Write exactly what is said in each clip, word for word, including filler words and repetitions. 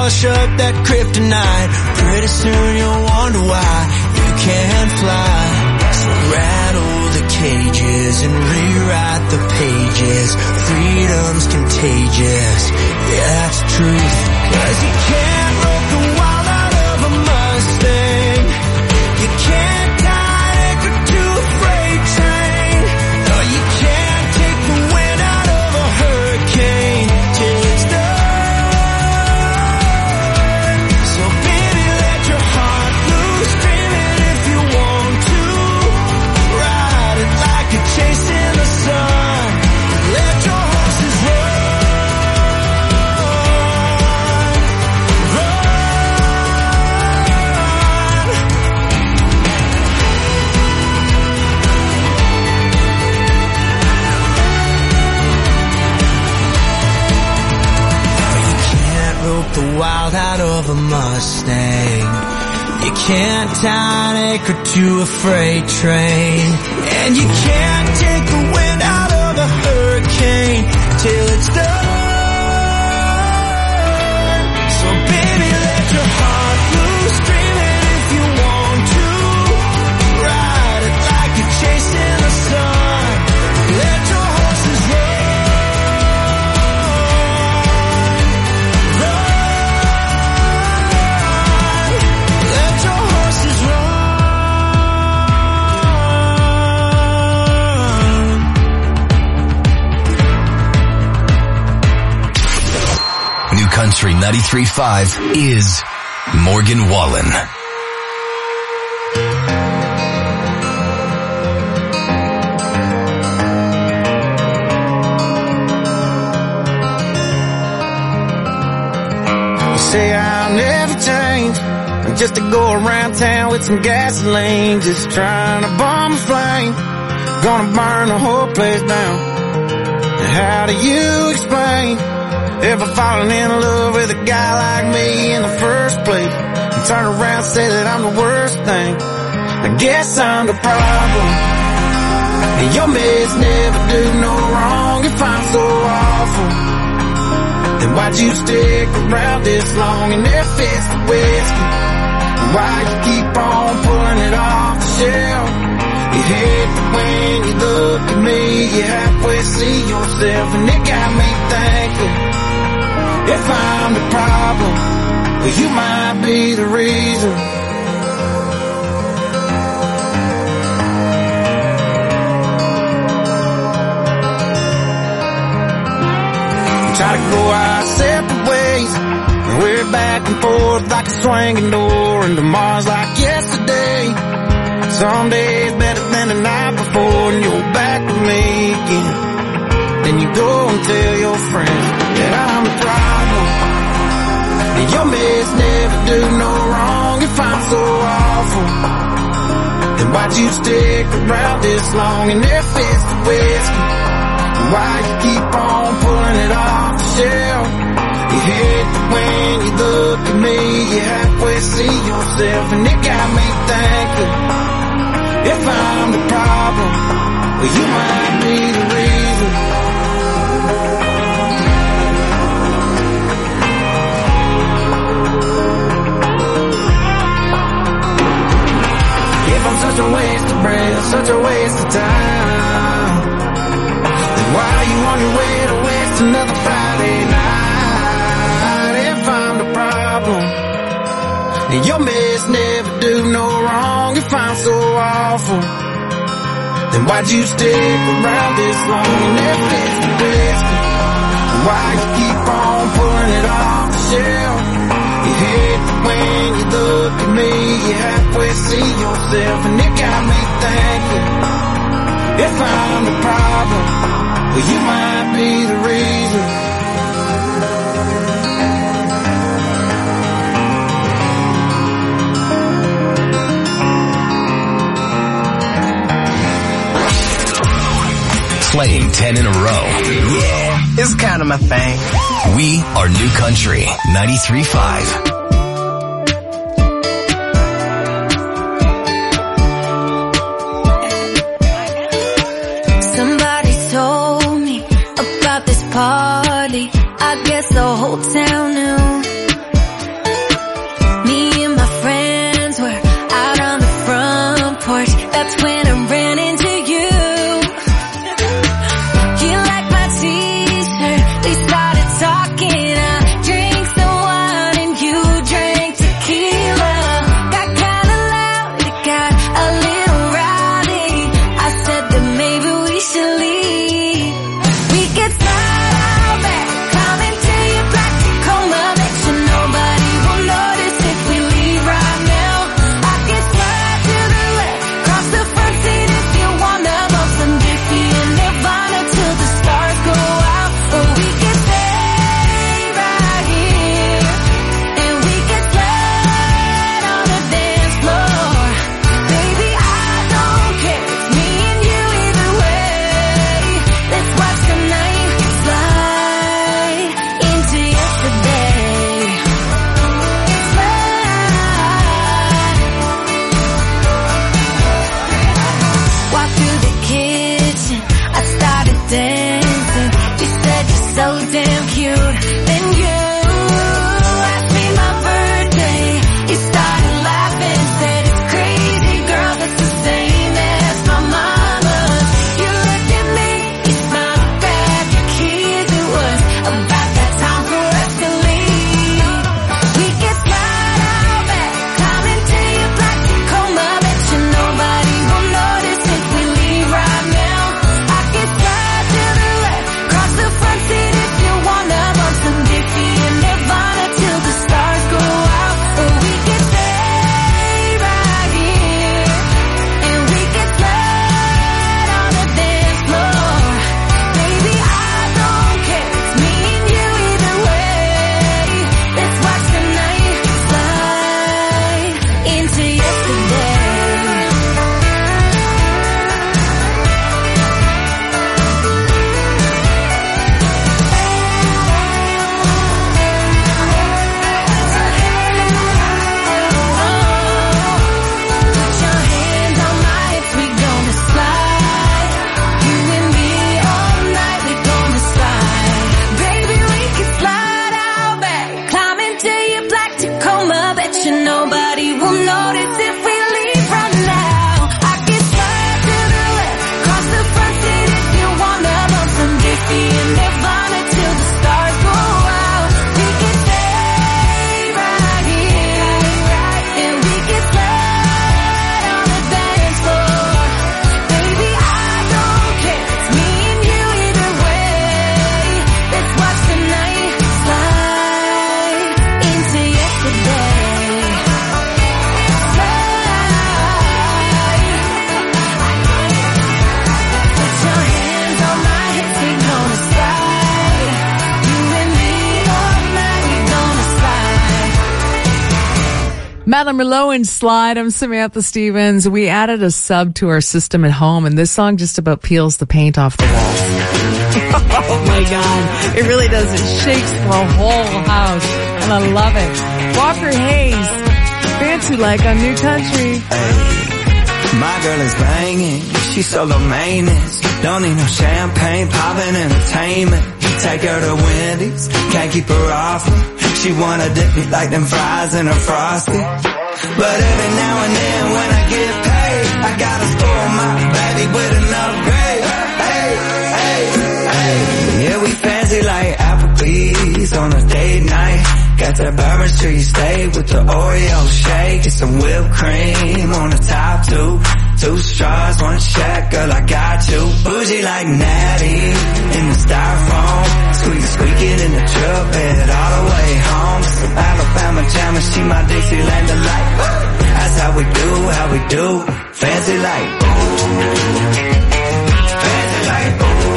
polish up that kryptonite. Pretty soon you'll wonder why you can't fly. So rattle the cages and rewrite the pages. Freedom's contagious, yeah, that's the truth. Cause you can't rope the wild out of a Mustang. You can't tie anchor to a freight train. No, you can't take the wind out of a hurricane till it's done. So baby, let your heart loose, dream it if you want to. Ride it like you're chasing the sun. Let your horses run. The wild out of a Mustang. You can't tie an anchor to a freight train. And you can't take the wind out of a hurricane till it's done. So baby, let your heart loose, dream it if you want to. Ride it like you're chasing the sun. Let your horses run. Country ninety-three point five is Morgan Wallen. You say I'll never change, I'm just to go around town with some gasoline, just trying to bomb a flame, gonna burn the whole place down. How do you explain ever falling in love with a guy like me in the first place, and turn around and say that I'm the worst thing? I guess I'm the problem, and your meds never do no wrong. If I'm so awful, then why'd you stick around this long and if it's the whiskey? Why'd you keep on pulling it off the shelf? You hate it when you look at me, you halfway see yourself, and it got me thinking, if I'm the problem, well, you might be the reason. We try to go our separate ways, and we're back and forth like a swinging door, and tomorrow's like yesterday. Some days better than the night before, and you're back with me again. Then you go and tell your friends that I'm the problem, and your meds never do no wrong. If I'm so awful, then why'd you stick around this long? And if it's the whiskey, why you keep on pulling it off the shelf? You hate it when you look at me, you halfway see yourself, and it got me thinking, if I'm the problem, well, you might be the reason. If I'm such a waste of breath, such a waste of time, then why are you on your way to waste another Friday night? If I'm the problem, and your meds never do no wrong. If I'm so awful, then why'd you stick around this long? And if it's the whiskey, why you keep on pulling it off the shelf? You hate it when you look at me, you halfway see yourself, and it got me thinking, if I'm the problem, well, you might be the reason. Playing ten in a row. Yeah, it's kind of my thing. We are New Country ninety-three point five. Somebody told me about this party. I guess the whole town knew. Tyler Merlot and Slide. I'm Samantha Stevens. We added a sub to our system at home, and this song just about peels the paint off the walls. Oh my God. It really does. It shakes the whole house, and I love it. Walker Hayes, Fancy Like on New Country. Hey, my girl is banging. She's solo maintenance. Don't need no champagne, poppin' entertainment. Take her to Wendy's, can't keep her off me. She wanna dip me like them fries in a Frosty. But every now and then when I get paid, I gotta spoil my baby with an upgrade. Hey, hey, hey. Yeah, we fancy like Applebee's on a date night. Got that Bourbon Street steak with the Oreo shake. Get some whipped cream on the top two. Two straws, one check, girl, I got you. Bougie like Natty in the styrofoam. Squeak, squeaking in the truck bed all the way home. Some Alabama jammer, she my Dixieland delight. That's how we do, how we do. Fancy like, fancy like,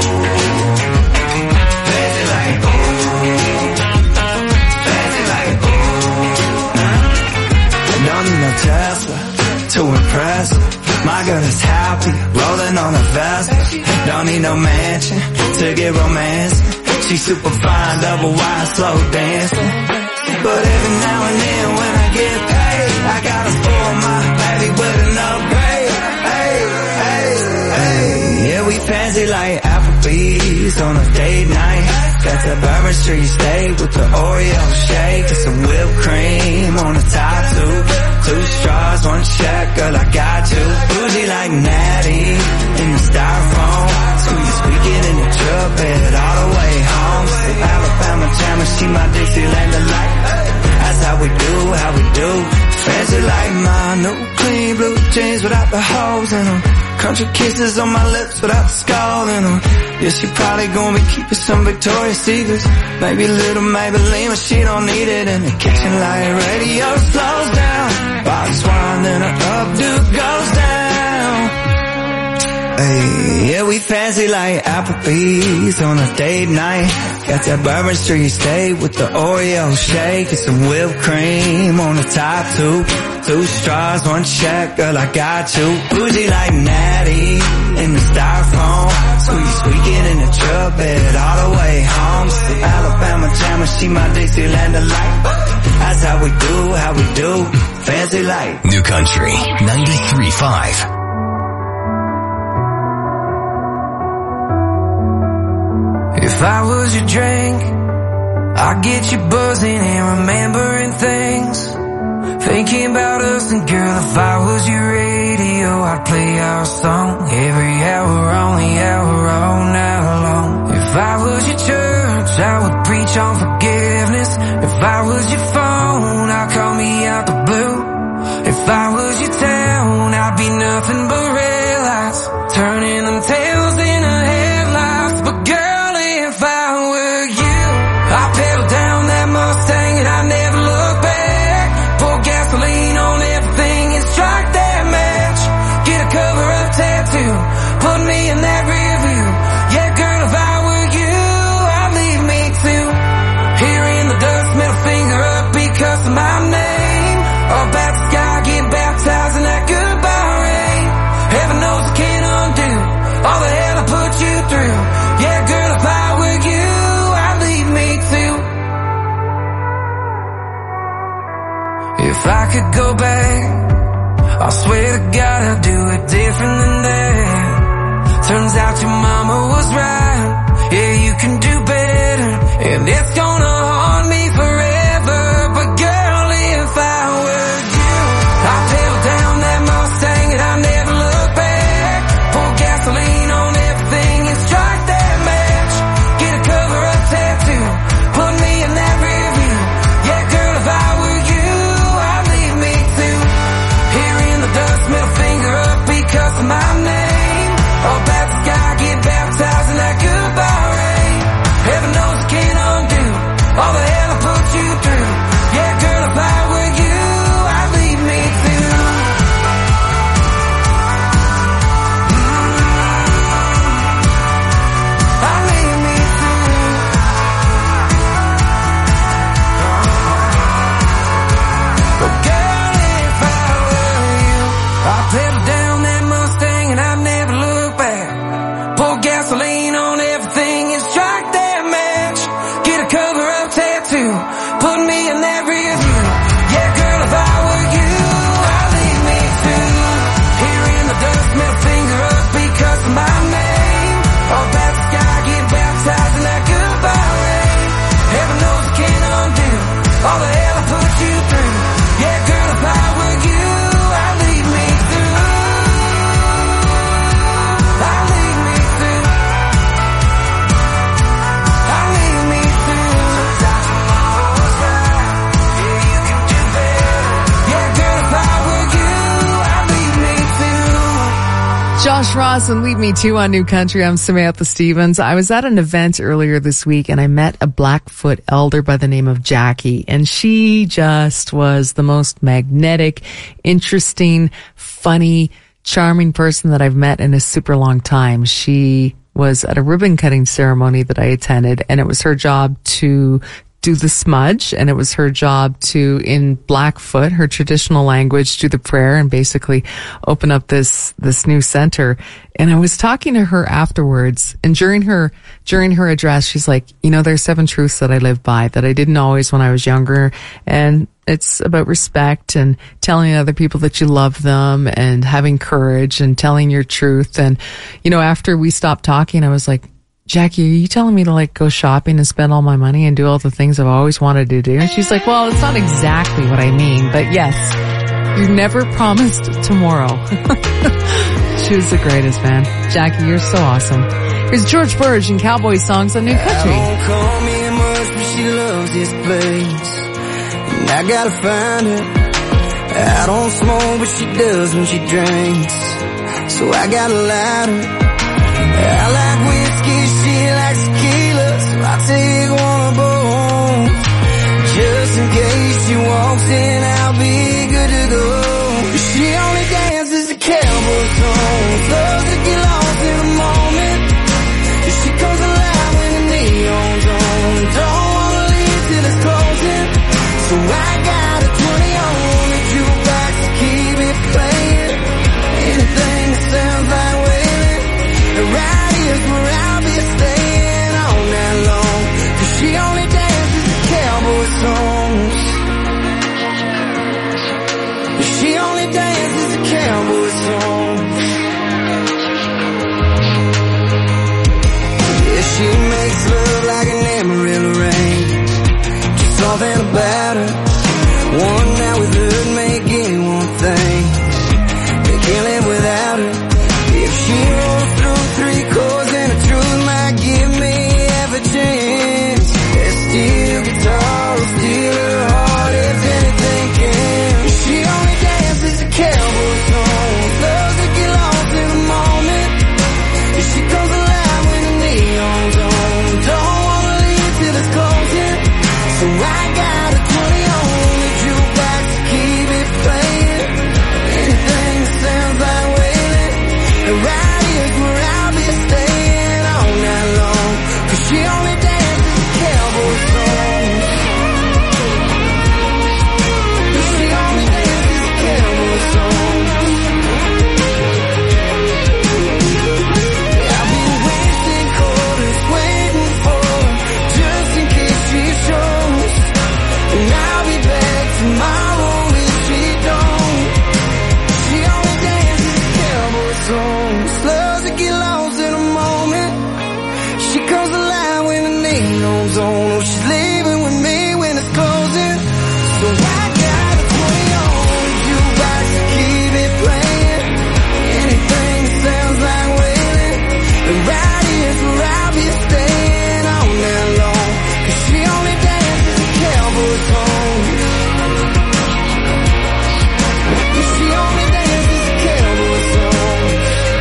fancy like, fancy like, don't need no Tesla to impress her. My girl is happy, rolling on a Vespa. Don't need no mansion to get romance. She's super fine, double wide, slow dancing. But every now and then when I get paid, I gotta spoil my baby with an upgrade. Hey, hey, hey. Yeah, we fancy like Applebee's on a date night. Got that Bourbon Street steak with the Oreo shake. Get some whipped cream on the top two. Two straws, one check, girl, I got you. Bougie like Natty in the styrofoam. Squeak, squeaking in the truck bed all the way home. Some Alabama jammer, she my Dixieland delight. That's how we do, how we do. Fancy like my new clean blue jeans without the holes in them. Country kisses on my lips without the skull in them. Yeah, she probably gonna be keeping some Victoria's Secrets. Maybe a little Maybelline, but she don't need it. In the kitchen like radio slows down. Box wine, then her updo goes down. Hey, yeah, we fancy like Applebee's on a date night. Got that Bourbon Street steak with the Oreo shake. And some whipped cream on the top two. Two straws, one check, girl, I got you. Bougie like Natty in the styrofoam. Squeak, squeaking in the truck bed all the way home. Some Alabama jammer, she my Dixieland delight. That's how we do, how we do. Fancy like New Country ninety-three point five. If I was your drink, I'd get you buzzing and remembering things. Thinking about us, and girl, if I was your radio, I'd play our song every hour on the hour all night long. If I was your church, I would preach on forgiveness. If I was your phone, I'd call me out the blue. If I was your town, I'd be nothing but red lights, turning them tails into headlights. But girl, if I were you, I'd pedal down that Mustang and I'd never look back. Pour gasoline on everything and strike that match. Get a cover-up tattoo, put me in that rear view. Yeah, girl, if I were you, I'd leave me too. Here in the dust, middle finger up because of my name. Up at the sky, get baptized in that goodbye rain. Heaven knows I can't undo all the hell I put you through. Yeah, girl, if I were you, I'd leave me too. If I could go back, I swear to God I'd do it different than that. Turns out your mama was right. Yeah, you can do better, and it's gonna haunt me forever. But girl, if I were you, I'd pedal down that Mustang and I'd never look back. Pour gasoline on everything and strike that match. Get a cover-up tattoo, put me in that rear view. Yeah, girl, if I were you, I'd leave me too. Here in the dust, middle finger up because of my name. Up at the sky, get baptized in that goodbye rain. Heaven knows I can't undo Pour gasoline on everything and strike that match. Get a cover-up tattoo, put me in that rear view. Yeah, girl, if I were you, I'd leave me too. Here in the dust, middle finger up because of my name. All about the sky, get baptized in that goodbye rain. Heaven knows I can't undo all the hell I put you through. Yeah, girl, if I were you, I'd leave me through. I'd leave me through. I'd leave me through. Sometimes tomorrow's right. Yeah, you can do better. Yeah, girl, if I were you, I'd leave me too. Josh Ross and Lead Me To on New Country. I'm Samantha Stevens. I was at an event earlier this week and I met a Blackfoot elder by the name of Jackie, and she just was the most magnetic, interesting, funny, charming person that I've met in a super long time. She was at a ribbon cutting ceremony that I attended, and it was her job to do the smudge, and it was her job to, in Blackfoot, her traditional language, do the prayer and basically open up this, this new center. And I was talking to her afterwards, and during her, during her address, she's like, you know, there's seven truths that I live by that I didn't always when I was younger. And it's about respect and telling other people that you love them and having courage and telling your truth. And, you know, after we stopped talking, I was like, Jackie, are you telling me to like go shopping and spend all my money and do all the things I've always wanted to do? And she's like, well, it's not exactly what I mean, but yes, you never promised tomorrow. She was the greatest, man. Jackie, you're so awesome. Here's George Burge and Cowboy Songs on New Country. I don't call me much, but she loves this place, and I gotta find her. I don't smoke, but she does when she drinks, so I gotta light her. I like whiskey, she likes tequila, so I take one of both. Just in case she walks in, I'll be good to go. She only dances to cowboy songs, loves to get lost in the moment. She comes alive when the neon's on, don't wanna leave till it's closing. So I got a twenty on the jukebox to keep it playing. Anything that sounds like wailing, right here's where I'll be staying all night long. 'Cause she only dances to cowboy songs. She only dances to cowboy songs. Yeah, she makes love like an Amarillo rain. Just something about her. One night with her make anyone think they can't live without her. If she rolls through three chords and the truth might give me half a chance, that steel guitar will steal her heart if anything can. She only dances to cowboy songs, loves to get lost in the moment. She comes alive when the neon's on, don't wanna leave till it's closing. So I got a twenty on the jukebox to keep it playing. Anything that sounds like wailing, right here's where I'll be staying all night long. 'Cause she only dances to cowboy songs. She only dances to cowboy songs. I'll be wasting quarters waiting for her, just in case she shows. And I'll be back tomorrow if she don't. She only dances to cowboy songs, loves to get lost in a moment. She comes alive when the neon's on. Oh, she's leaving with me when it's closing. So I got a twenty on the jukebox to keep it playing. Anything that sounds like wailing, and right here's where I'll be staying all night long. 'Cause she only dances to cowboy songs. She only dances to cowboy songs.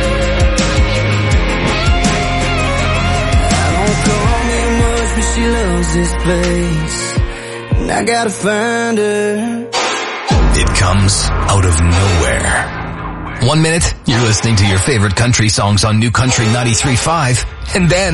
I don't call me much, but she loves this place, and I gotta find her. It comes out of nowhere. One minute, you're listening to your favorite country songs on New Country ninety-three point five, and then,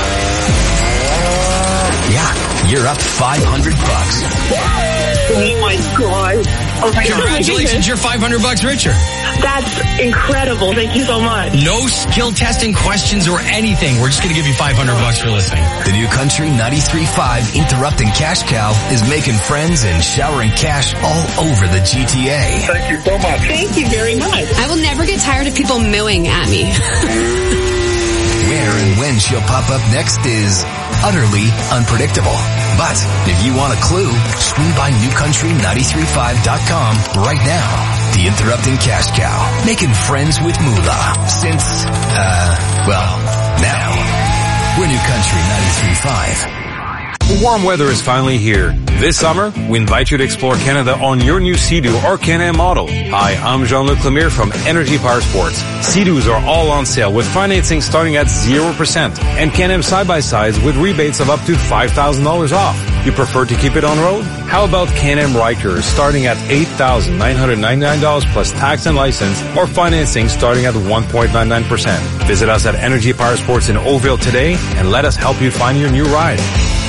yeah, you're up five hundred bucks. Oh my God. Oh my Congratulations, you're five hundred bucks richer. That's incredible. Thank you so much. No skill testing questions or anything. We're just going to give you five hundred bucks for listening. The new Country ninety-three point five Interrupting Cash Cow is making friends and showering cash all over the G T A. Thank you so much. Thank you very much. I will never get tired of people mooing at me. Where and when she'll pop up next is utterly unpredictable. But if you want a clue, swing by new country ninety-three point five dot com right now. The Interrupting Cash Cow, making friends with Moolah since, uh, well, now. We're New Country ninety-three point five. Warm weather is finally here. This summer, we invite you to explore Canada on your new Sea-Doo or Can-Am model. Hi, I'm Jean-Luc Lemire from Energy Power Sports. Sea-Doos are all on sale with financing starting at zero percent and Can-Am side-by-sides with rebates of up to five thousand dollars off. You prefer to keep it on road? How about Can-Am Rikers starting at eight thousand nine hundred ninety-nine dollars plus tax and license, or financing starting at one point nine nine percent. Visit us at Energy Power Sports in Oakville today and let us help you find your new ride.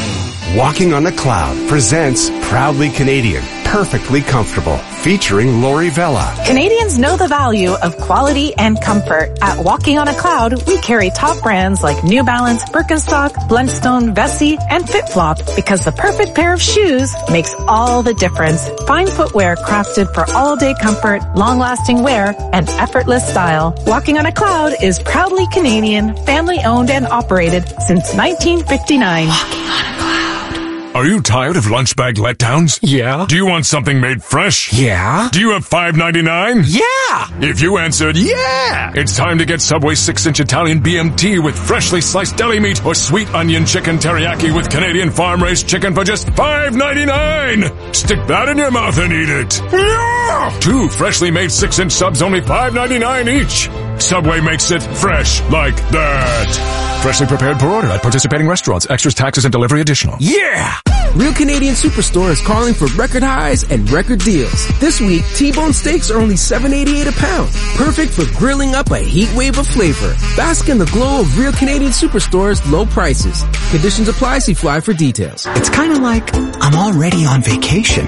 Walking on a Cloud presents Proudly Canadian, Perfectly Comfortable, featuring Lori Vella. Canadians know the value of quality and comfort. At Walking on a Cloud, we carry top brands like New Balance, Birkenstock, Blundstone, Vessi, and FitFlop because the perfect pair of shoes makes all the difference. Fine footwear crafted for all-day comfort, long-lasting wear, and effortless style. Walking on a Cloud is proudly Canadian, family-owned and operated since nineteen fifty-nine. Walking on a Cloud. Are you tired of lunch bag letdowns? Yeah. Do you want something made fresh? Yeah. Do you have five ninety-nine? Yeah. If you answered yeah, it's time to get Subway six inch Italian B M T with freshly sliced deli meat or sweet onion chicken teriyaki with Canadian farm-raised chicken for just five ninety-nine. Stick that in your mouth and eat it. Yeah. Two freshly made six inch subs, only five ninety-nine each. Subway makes it fresh like that. Freshly prepared per order at participating restaurants. Extras, taxes, and delivery additional. Yeah! Real Canadian Superstore is calling for record highs and record deals. This week, T-bone steaks are only seven eighty-eight a pound. Perfect for grilling up a heat wave of flavor. Bask in the glow of Real Canadian Superstore's low prices. Conditions apply. See Fly for details. It's kind of like I'm already on vacation.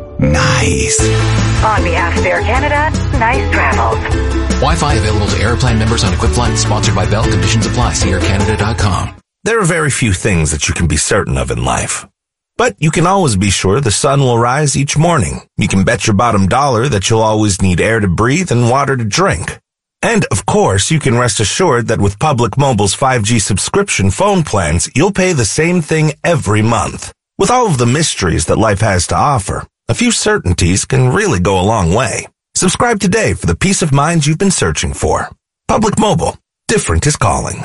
Nice. On behalf of Air Canada, nice travels. Wi-Fi available to Airplane members on equipped flights. Sponsored by Bell. Conditions apply. See air canada dot com. There are very few things that you can be certain of in life. But you can always be sure the sun will rise each morning. You can bet your bottom dollar that you'll always need air to breathe and water to drink. And, of course, you can rest assured that with Public Mobile's five G subscription phone plans, you'll pay the same thing every month. With all of the mysteries that life has to offer, a few certainties can really go a long way. Subscribe today for the peace of mind you've been searching for. Public Mobile. Different is calling.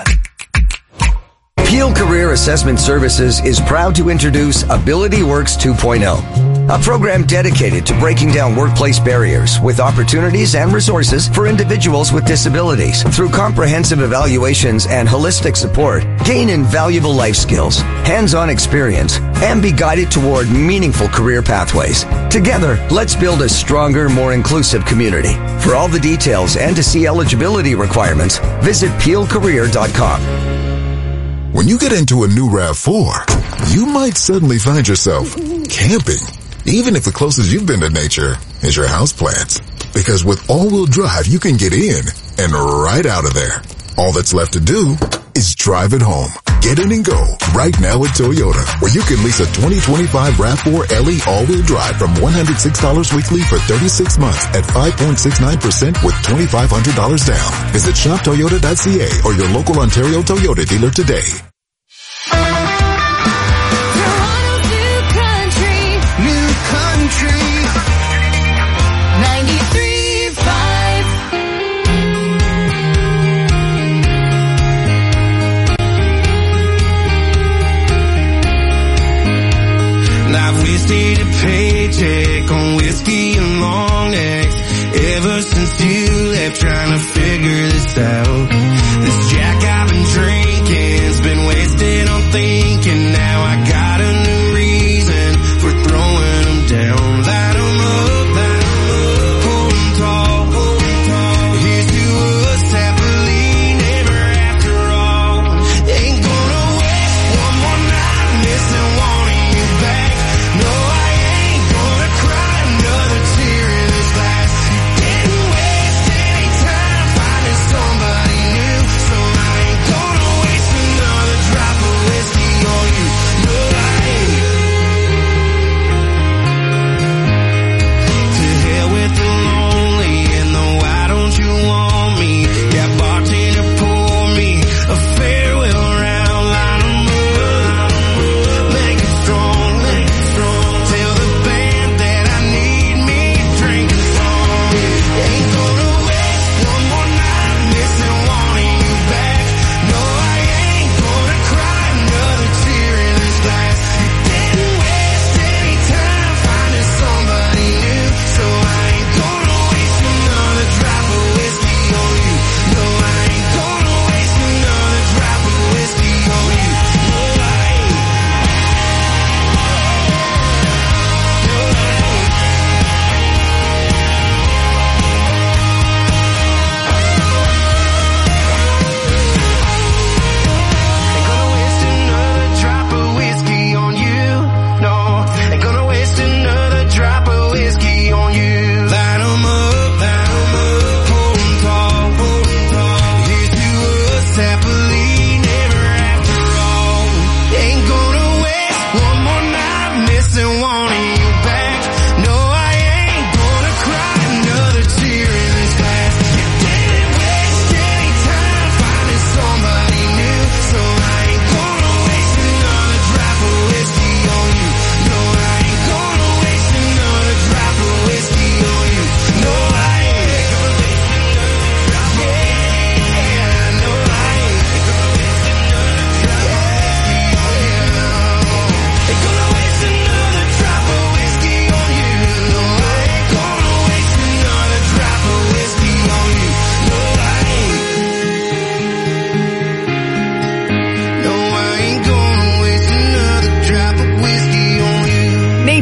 Peel Career Assessment Services is proud to introduce Ability Works two point oh, a program dedicated to breaking down workplace barriers with opportunities and resources for individuals with disabilities. Through comprehensive evaluations and holistic support, gain invaluable life skills, hands-on experience, and be guided toward meaningful career pathways. Together, let's build a stronger, more inclusive community. For all the details and to see eligibility requirements, visit peel career dot com. When you get into a new RAV four, you might suddenly find yourself camping, even if the closest you've been to nature is your houseplants. Because with all-wheel drive, you can get in and right out of there. All that's left to do is drive it home. Get in and go right now at Toyota, where you can lease a twenty twenty-five RAV four L E all-wheel drive from one hundred six dollars weekly for thirty-six months at five point six nine percent with twenty-five hundred dollars down. Visit shop toyota dot c a or your local Ontario Toyota dealer today. Wasted a paycheck on whiskey and long necks. Ever since you left, trying to figure this out. This Jack I've been drinking's been wasted on thinking. Now I got a new reason for throwing them down. Light them up, light them up, hold them tall, hold them tall. Here's to us, happily never after all. Ain't gonna wait one more night missing wanting you back. No, I ain't gonna cry another tear in this glass. Getting wasted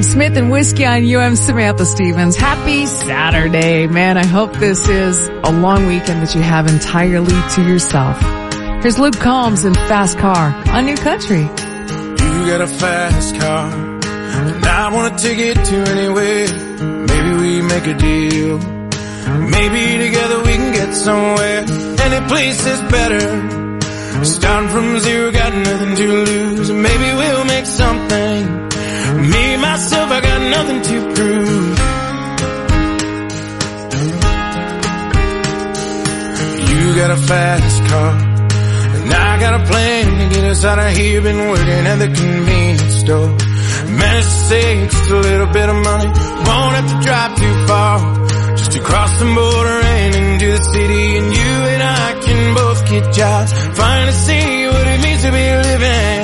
Smith and Whiskey on U M. Samantha Stevens. Happy Saturday, man. I hope this is a long weekend that you have entirely to yourself. Here's Luke Combs in Fast Car on New Country. You got a fast car, and I want to take it to anywhere. Maybe we make a deal. Maybe together we can get somewhere. Any place is better. Starting from zero, got nothing to lose. Maybe we'll make something. Me, myself, I got nothing to prove. You got a fast car, and I got a plan to get us out of here. Been working at the convenience store. Managed to save just a little bit of money. Won't have to drive too far, just to cross the border and into the city. And you and I can both get jobs, finally see what it means to be living.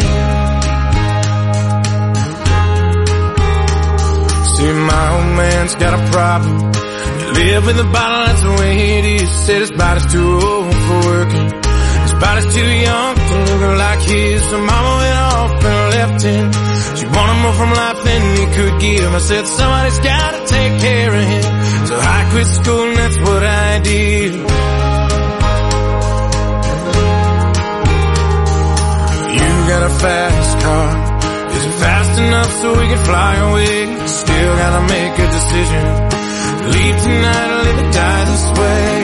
See, my old man's got a problem. You live with a bottle, that's the way it is. Said his body's too old for working, his body's too young to look like his. So mama went off and left him. She wanted more from life than he could give. I said somebody's gotta take care of him. So I quit school and that's what I did. You got a fast car. Is it fast enough so we can fly away? Still gotta make a decision. Leave tonight or live or die this way.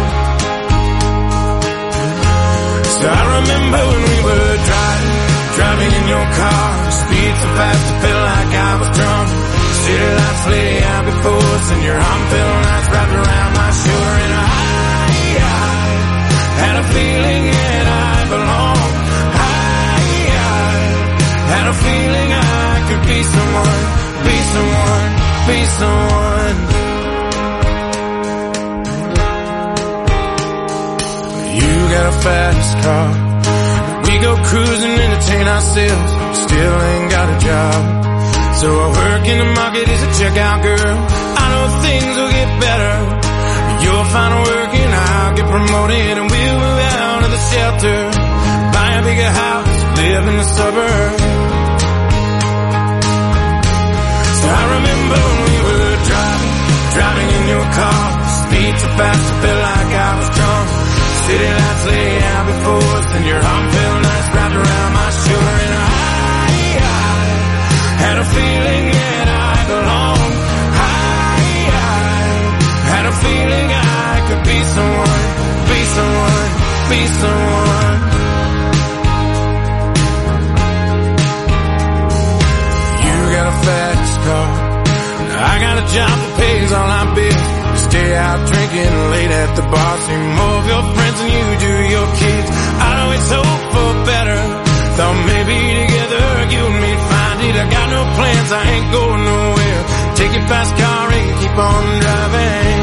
So I remember when we were driving, driving in your car. Speed so fast it felt like I was drunk. City lights lay out before us, and your arm felt nice wrapped around my shoulder. And I, I had a feeling that I belonged. Had a feeling I could be someone, be someone, be someone. You got a fast car. We go cruising, entertain ourselves. Still ain't got a job. So I work in the market as a checkout girl. I know things will get better. You'll find work and I'll get promoted, and we'll move out of the shelter, buy a bigger house, live in the suburbs. So I remember when we were driving, driving in your car. Speed so fast it felt like I was drunk. City lights lay out before us, and your arm felt nice wrapped around my shoulder. And I, I had a feeling that I belonged. I, I had a feeling I could be someone, be someone, be someone. Got a fast car. I got a job that pays all my bills. Stay out drinking late at the bar. See more of your friends than you do your kids. I always hope for better. Thought maybe together you and me'd find it. I got no plans, I ain't going nowhere. Take your fast car and keep on driving.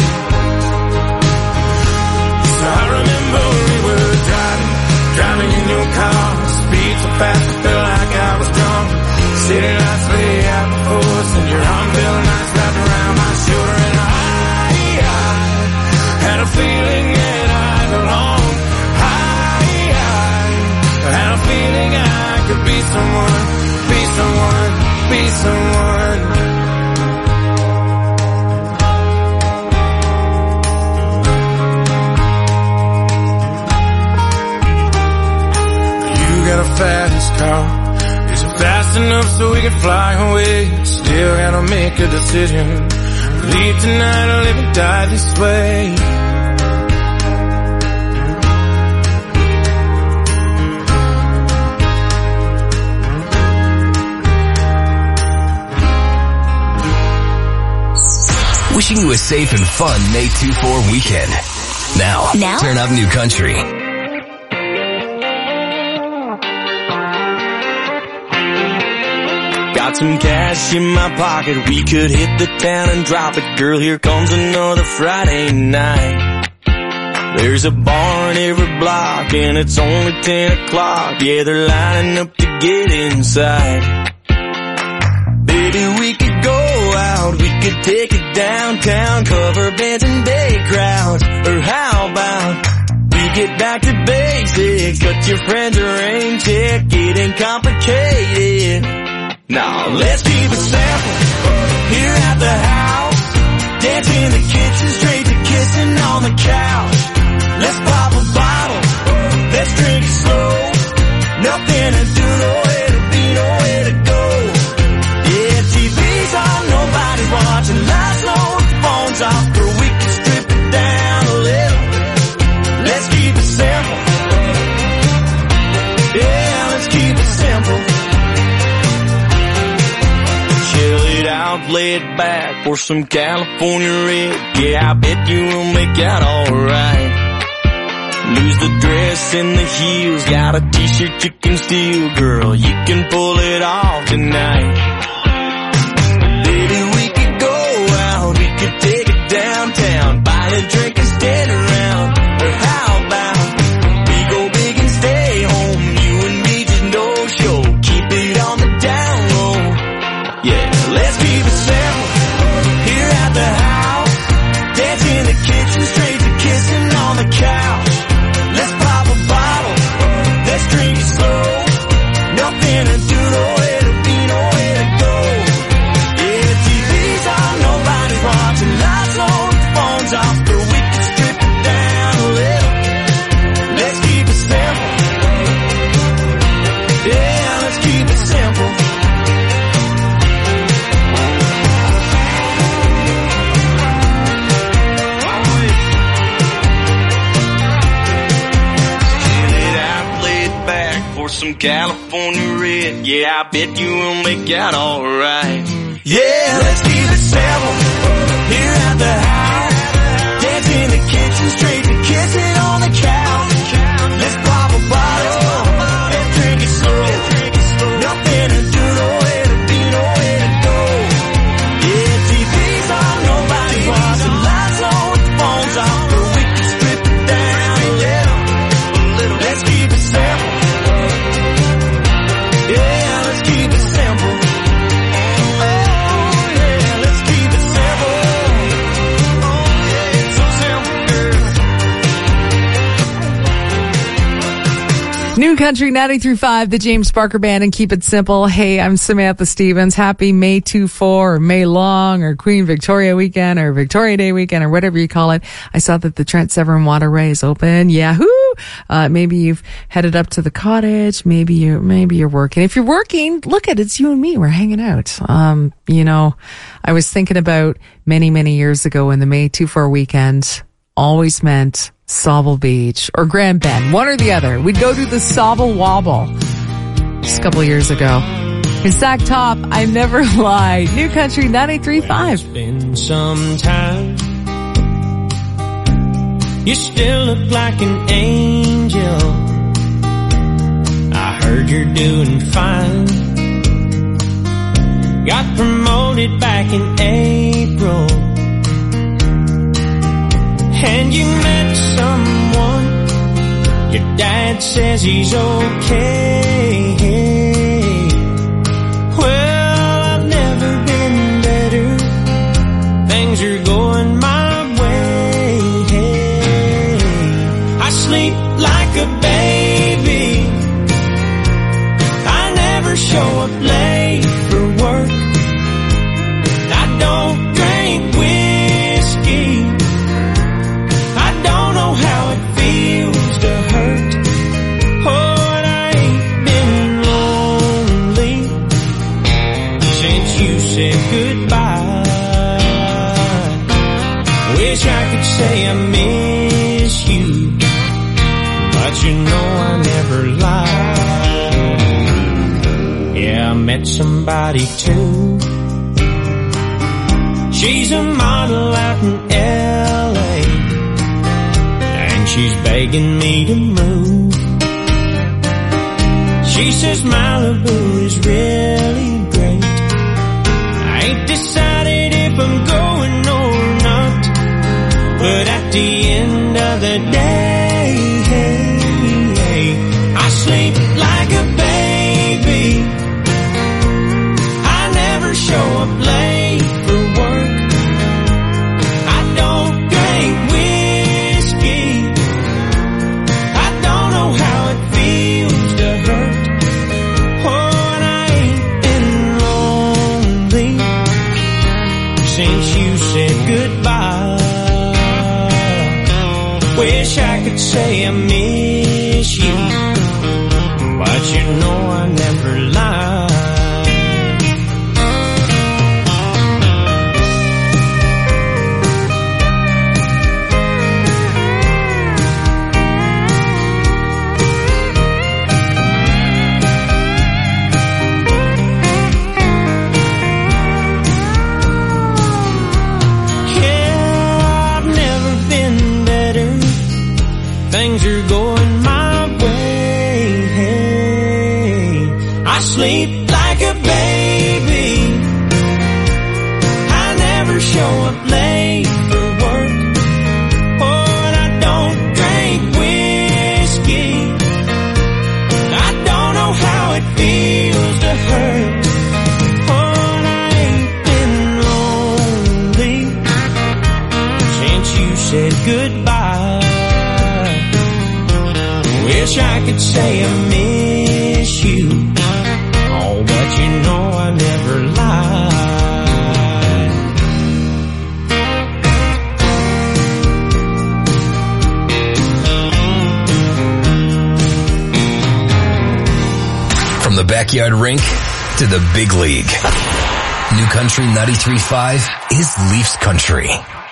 So I remember when we were driving, driving in your car. Speed so fast it felt like I was drunk. City lights lay out before us, and your arm felt nice wrapped around my shoulder. And I, I had a feeling that I belonged. I, I had a feeling I could be someone, be someone, be someone. You got a fast car. Fast enough so we can fly away. Still gotta make a decision. Leave tonight or live and die this way. Wishing you a safe and fun May two four weekend. Now, now? Turn up New Country. Got some cash in my pocket, we could hit the town and drop it. Girl, here comes another Friday night. There's a bar in every block and it's only ten o'clock. Yeah, they're lining up to get inside. Baby, we could go out, we could take it downtown, cover bands and day crowds. Or how about we get back to basics, cut your friends a rain check, it ain't complicated. Now let's keep it simple, laid back for some California red. Yeah, I bet you will make out alright. Lose the dress and the heels, got a t-shirt you can steal, girl, you can pull it off tonight. Baby, we could go out, we could take it downtown, buy a drink and stand around. Or how about we go big and stay home, you and me just no show, keep it on the down low. Yeah, let's keep it simple here at the house, dance in the kitchen, straight to kissing on the couch. Let's pop a bottle, let's drink it slow, nothing to do, nowhere to be, nowhere to go. Yeah, T V's on, nobody's watching, lights low, the phone's off, but we can strip it down a little. Let's keep it simple. Yeah, let's keep it simple. Some California red, yeah, I bet you will make out alright. Yeah, let's keep it simple here at the house, dance in the kitchen, straight to kissing on the couch. Let's pop a bottle, let's drink it slow, nothing to do, nowhere to be, nowhere to go. Yeah, T V's on, nobody's watching, lights low, the phone's off, but we can strip it down a little, a little. Let's keep it simple. Yeah, let's keep it simple. Oh, yeah, let's keep it simple. Oh, yeah, it's so simple, girl. New Country ninety-three point five, the James Barker Band, and Keep It Simple. Hey, I'm Samantha Stevens. Happy May two four or May Long or Queen Victoria weekend or Victoria Day weekend or whatever you call it. I saw that the Trent Severn Waterway is open. Yahoo! Uh, maybe you've headed up to the cottage. Maybe you, maybe you're working. If you're working, look at it, it's you and me. We're hanging out. Um, you know, I was thinking about many, many years ago when the May two four weekend always meant Sauble Beach or Grand Bend, one or the other. We'd go to the Sauble Wobble just a couple of years ago. In Sack Top, I Never Lie. New Country ninety-three point five. It's been some time. You still look like an angel. I heard you're doing fine. Got promoted back in April. And you met someone. Your dad says he's okay. Well, I've never been better. Things are going my way. I sleep like a baby. I never show up late for work. I don't drink whiskey. I don't know how it feels to hurt. Oh, and I ain't been lonely since you said goodbye. Wish I could say I miss you, but you know I never lie. Yeah, I met somebody too. She's a model out in L A, and she's begging me to move. She says Malibu is really great. I ain't decided if I'm going or not, but at the end of the day, I sleep like a baby. I never show up late for work. I don't drink whiskey. I don't know how it feels to hurt. Oh, and I ain't been lonely since you said goodbye. Wish I could say I miss you, but you know I never lie. sleep like a baby. I never show up late for work. Oh, and I don't drink whiskey. I don't know how it feels to hurt. Oh, and I ain't been lonely since you said goodbye. Wish I could say I miss you. Oh, but you know I never lied. From the backyard rink to the big league, New Country ninety-three point five is Leafs Country.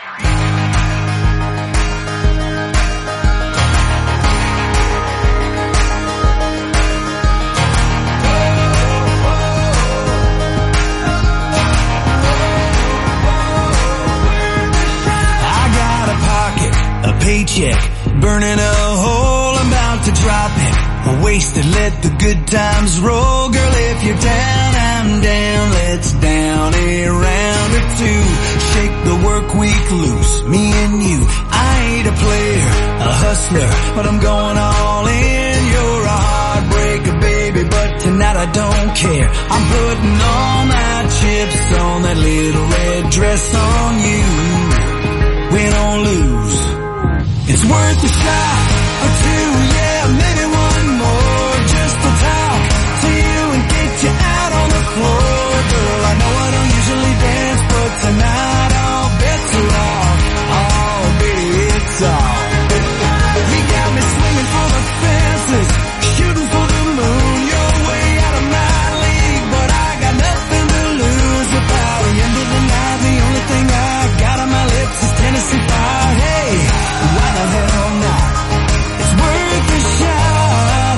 Paycheck, burning a hole, I'm about to drop it. Wasted, let the good times roll. Girl, if you're down, I'm down. Let's down a round or two. Shake the work week loose, me and you. I ain't a player, a hustler, but I'm going all in. You're a heartbreaker, baby, but tonight I don't care. I'm putting all my chips on that little red dress on you. Win or lose, it's worth a shot or two, yeah, maybe one more, just to talk to you and get you out on the floor. Girl, I know I don't usually dance, but tonight all bets are off. Oh, baby, it's off. You got me swinging for the fences, shooting for the moon. You're way out of my league, but I got nothing to lose. By the end of the night, the only thing I got on my lips is Tennessee Fire. Hey, why the hell not? It's worth a shot.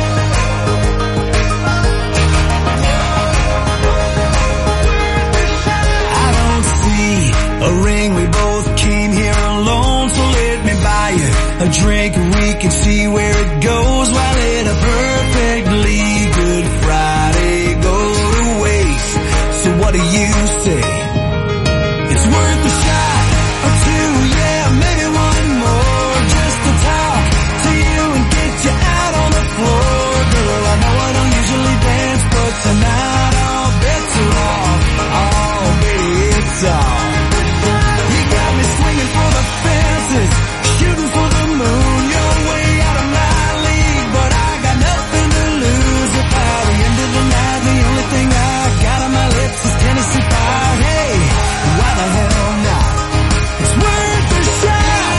I don't see a ring, we both came here alone, so let me buy you a drink and we can see where it goes. Why let a perfectly good Friday go to waste? So what do you say? It's worth a shot or two, yeah, maybe one more, just to talk to you and get you out on the floor. Girl, I know I don't usually dance, but tonight all bets are off. Oh, baby, it's off. You got me swinging for the fences, shooting for the moon. You're way out of my league, but I got nothing to lose. If by the end of the night, the only thing I got on my lips is Tennessee Fire. Hey, why the hell not? It's worth a shot.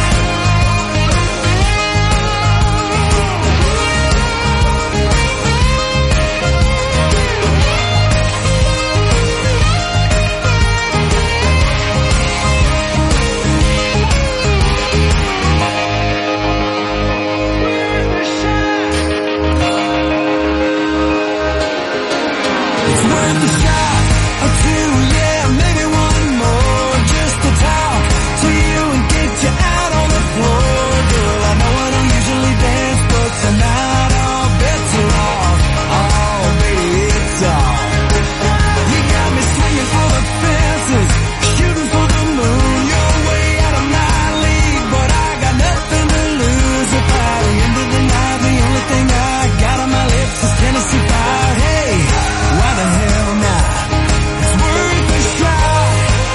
It's worth a shot or two, yeah, maybe one more, just to talk to you and get you out on the floor. Girl, I know I don't usually dance, but tonight all bets are off. Oh, baby, it's off. You got me swinging for the fences, shooting for the moon. You're way out of my league, but I got nothing to lose. If by the end of the night, the only thing I got on my lips is Tennessee Fire. Hey, why the hell not? It's worth a shot.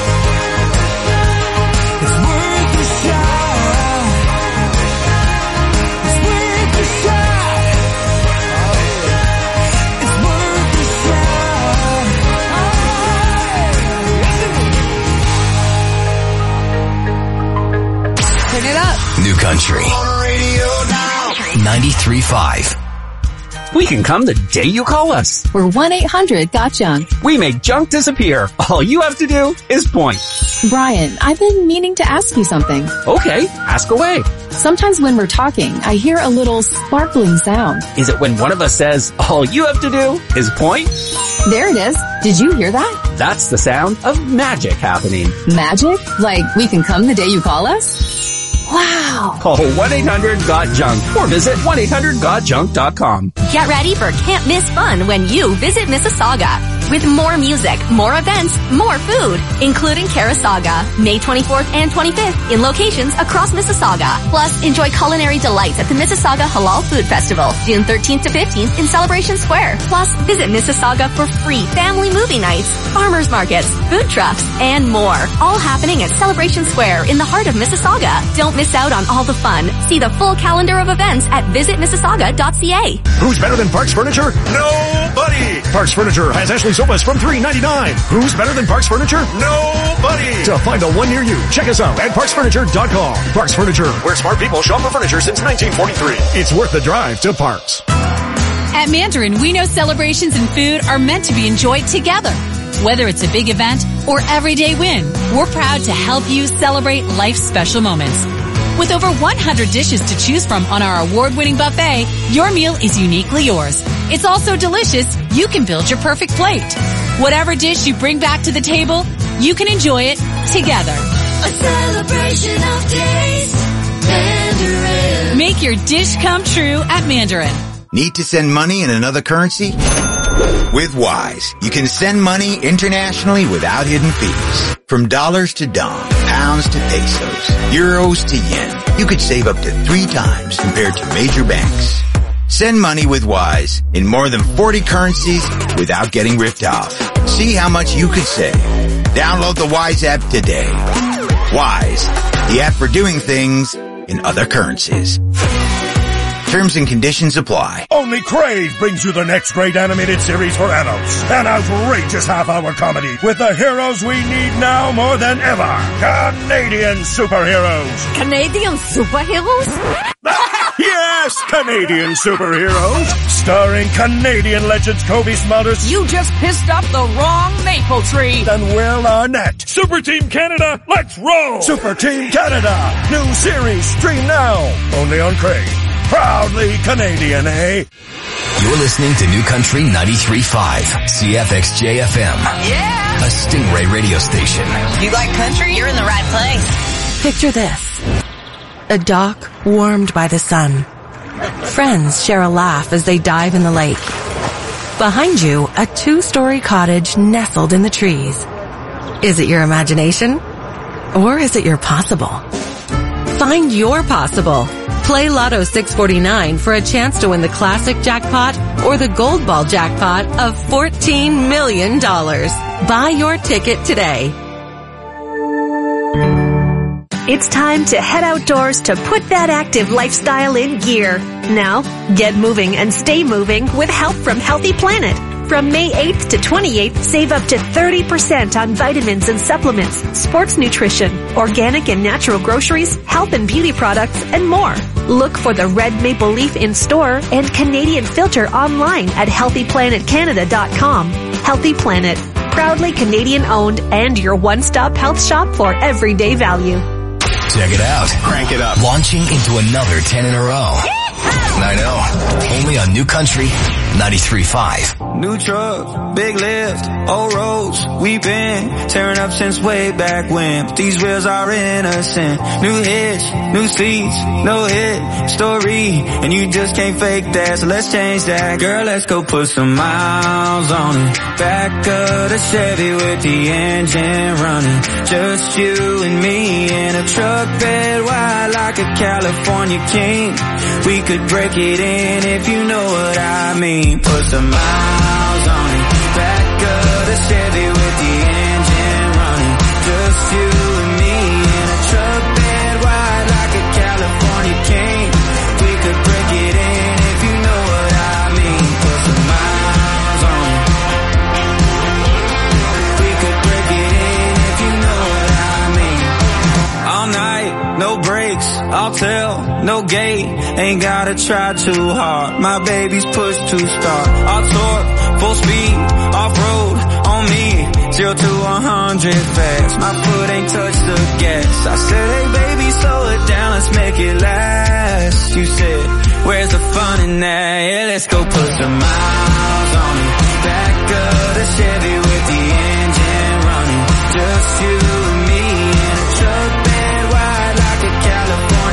It's worth a shot. It's worth a shot. It's worth a shot. Turn it up. New Country ninety-three point five. We can come the day you call us. We're one eight hundred got junk. We make junk disappear. All you have to do is point. Brian, I've been meaning to ask you something. Okay, ask away. Sometimes when we're talking, I hear a little sparkling sound. Is it when one of us says, all you have to do is point? There it is. Did you hear that? That's the sound of magic happening. Magic? Like we can come the day you call us? Wow. Call one eight hundred got junk or visit one eight hundred got junk dot com. Get ready for can't miss fun when you visit Mississauga. With more music, more events, more food, including Carasaga, May twenty-fourth and twenty-fifth in locations across Mississauga. Plus, enjoy culinary delights at the Mississauga Halal Food Festival, June thirteenth to fifteenth in Celebration Square. Plus, visit Mississauga for free family movie nights, farmers markets, food trucks, and more. All happening at Celebration Square in the heart of Mississauga. Don't miss out on all the fun. See the full calendar of events at visit mississauga dot c a. Who's better than Parks Furniture? Nobody! Parks Furniture has Ashley sofas from three ninety-nine. Who's better than Parks Furniture? Nobody! To find the one near you, check us out at parks furniture dot com. Parks Furniture, where smart people shop for furniture since nineteen forty-three. It's worth the drive to Parks. At Mandarin, we know celebrations and food are meant to be enjoyed together. Whether it's a big event or everyday win, we're proud to help you celebrate life's special moments. With over one hundred dishes to choose from on our award-winning buffet, your meal is uniquely yours. It's also delicious. You can build your perfect plate. Whatever dish you bring back to the table, you can enjoy it together. A celebration of taste, Mandarin. Make your dish come true at Mandarin. Need to send money in another currency? With Wise, you can send money internationally without hidden fees. From dollars to dong, pounds to pesos, euros to yen, you could save up to three times compared to major banks. Send money with Wise in more than forty currencies without getting ripped off. See how much you could save. Download the Wise app today. Wise, the app for doing things in other currencies. Terms and conditions apply. Only Crave brings you the next great animated series for adults. An outrageous half-hour comedy with the heroes we need now more than ever. Canadian superheroes. Canadian superheroes? Yes, Canadian superheroes. Starring Canadian legends Kobe Smulders. You just pissed up the wrong maple tree. And Will Arnett. Super Team Canada, let's roll. Super Team Canada. New series, stream now. Only on Crave. Proudly Canadian, eh? You're listening to New Country ninety-three point five, C F X J F M. Yeah! A Stingray radio station. You like country? You're in the right place. Picture this. A dock warmed by the sun. Friends share a laugh as they dive in the lake. Behind you, a two-story cottage nestled in the trees. Is it your imagination? Or is it your possible? Find your possible. Play Lotto six forty-nine for a chance to win the classic jackpot or the gold ball jackpot of fourteen million dollars. Buy your ticket today. It's time to head outdoors to put that active lifestyle in gear. Now, get moving and stay moving with help from Healthy Planet. From May eighth to twenty-eighth, save up to thirty percent on vitamins and supplements, sports nutrition, organic and natural groceries, health and beauty products, and more. Look for the red maple leaf in store and Canadian filter online at healthy planet canada dot com. Healthy Planet, proudly Canadian owned and your one-stop health shop for everyday value. Check it out. Crank it up. Launching into another ten in a row. I know. Only on New Country ninety-three point five. New truck, big lift, old roads, we've been tearing up since way back when. But these wheels are innocent. New hitch, new seats, no hit story, and you just can't fake that. So let's change that, girl. Let's go put some miles on it. Back of the Chevy with the engine running. Just you and me in a truck bed wide like a California king. We could break it in if you know what I mean. Put some miles on it. Back of the Chevy with the engine running. Just you and me in a truck bed wide like a California king. We could break it in if you know what I mean. Put some miles on it. We could break it in if you know what I mean. All night, no breaks, I'll tell, no gate. Ain't gotta try too hard. My baby's push to start. I'll torque, full speed, off-road, on me. Zero to a hundred fast. My foot ain't touched the gas. I said, hey baby, slow it down, let's make it last. You said, where's the fun in that? Yeah, let's go put some miles on it. Back of the Chevy with the engine running. Just you and me in a truck bed wide like a California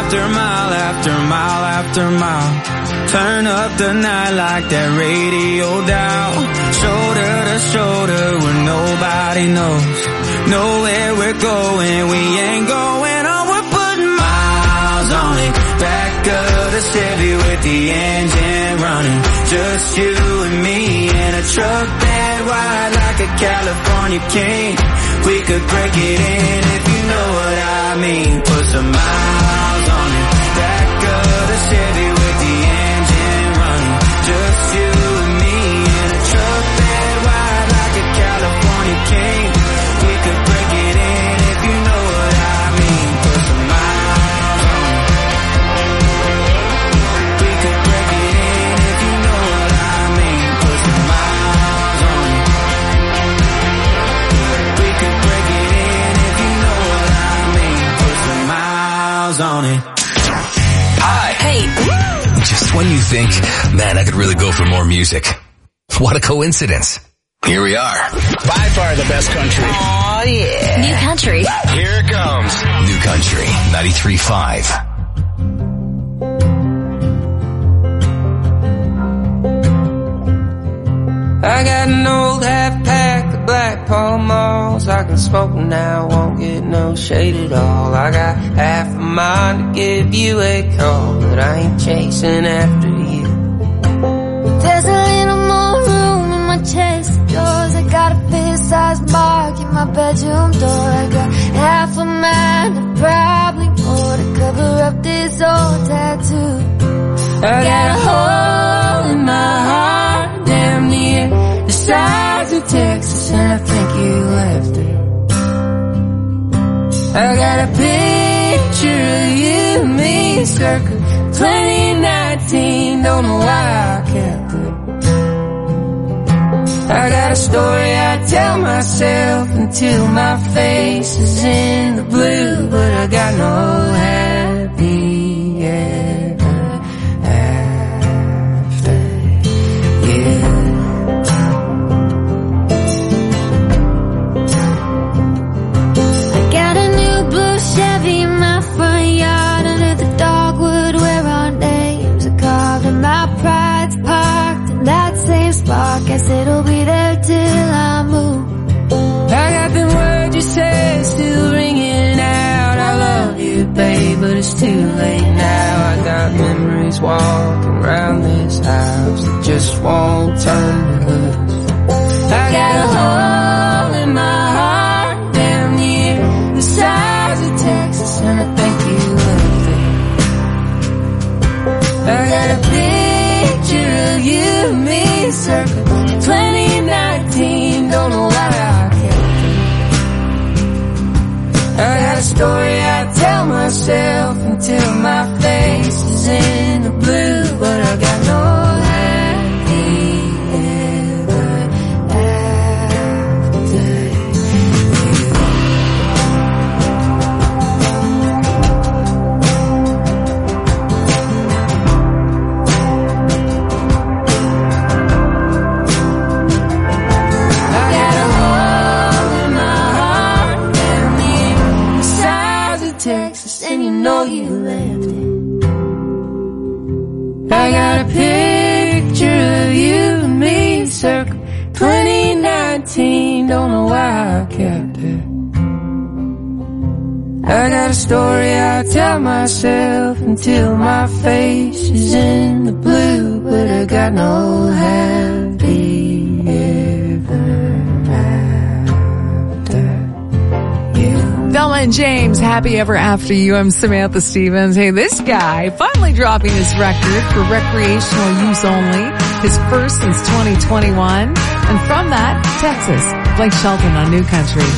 after mile after mile after mile. Turn up the night like that radio dial. Shoulder to shoulder where nobody knows. Know where we're going, we ain't going on. We're putting miles on it. Back of the Chevy with the engine running. Just you and me in a truck that wide like a California king. We could break it in if you know what I mean. Put some miles on it. Back of the Chevy with the engine running. Just you and me in a truck that wide like a California king. We could break it in if you know what I mean. Put some miles on it. We could break it in if you know what I mean. Put some miles on it. We could break it in if you know what I mean. Put some miles on it. Hi. Hey. Just when you think, man, I could really go for more music. What a coincidence. Here we are. By far the best country. Oh yeah. New country. Here it comes. New Country ninety-three point five. I got an old half pack of Black Pall Malls. I can smoke them now, won't get no shade at all. I got half a mind to give you a call, but I ain't chasing after you. There's a little more room in my chest of drawers. I got a fist-sized mark in my bedroom door. I got half a mind and probably more to cover up this old tattoo. I got a hole in my heart, damn near the size of Texas, and I think you left it. I got a picture of you and me, circa twenty nineteen, don't know why I kept it. I got a story I tell myself until my face is in the blue, but I got no happy ever after you. I got a new blue Chevy in my front yard under the dogwood where our names are carved, and my pride's parked in that same spot. Guess it'll be there till I move. I got the words you said still ringing out. I love you, babe, but it's too late now. I got memories walking around this house that just won't turn me loose. I got a hole in my heart, damn near the size of Texas, and I think you left it. I got a picture of you and me, circa twenty nineteen, don't know why I kept it. I got a story I tell myself until my face is in the blue, but I got no happy ever after I got a hole in my heart, damn near the size of Texas, and you know you left it. I got a picture of you and me, circa twenty nineteen, don't know why I kept it. I got a story I tell myself until my face is in the blue, but I got no happy ever after you. Velma and James, Happy Ever After You. I'm Samantha Stevens. Hey, this guy finally dropping his record for recreational use only, his first since twenty twenty-one. And from that, Texas, Blake Shelton on New Country.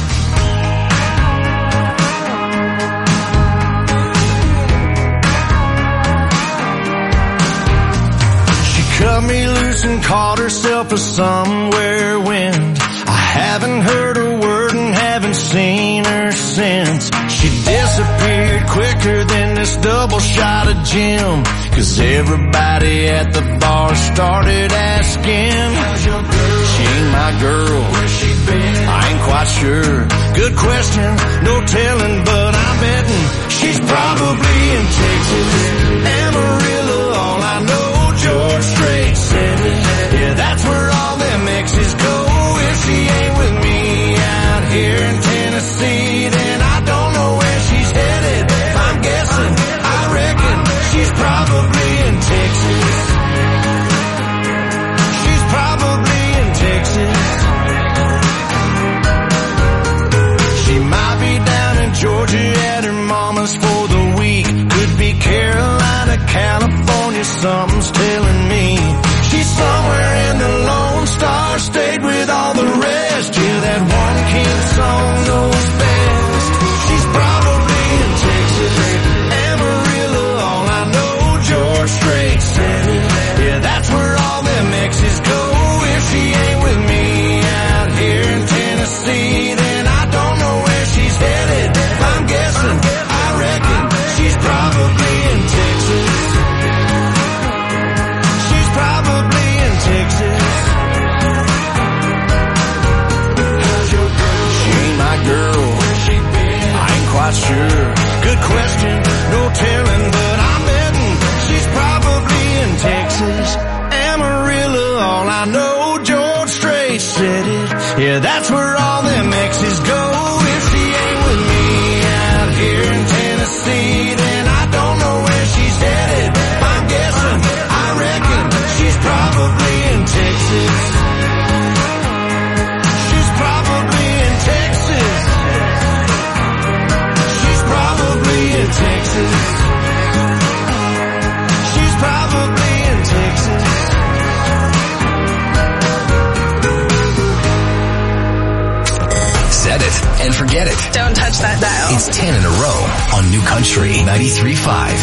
Cut me loose and called herself a somewhere wind. I haven't heard a word and haven't seen her since. She disappeared quicker than this double shot of gin, 'cause everybody at the bar started asking, how's your girl? She ain't my girl. Where's she been? I ain't quite sure. Good question, no telling, but I'm betting she's probably in Texas forget it. Don't touch that dial. It's ten in a row on New Country ninety-three point five.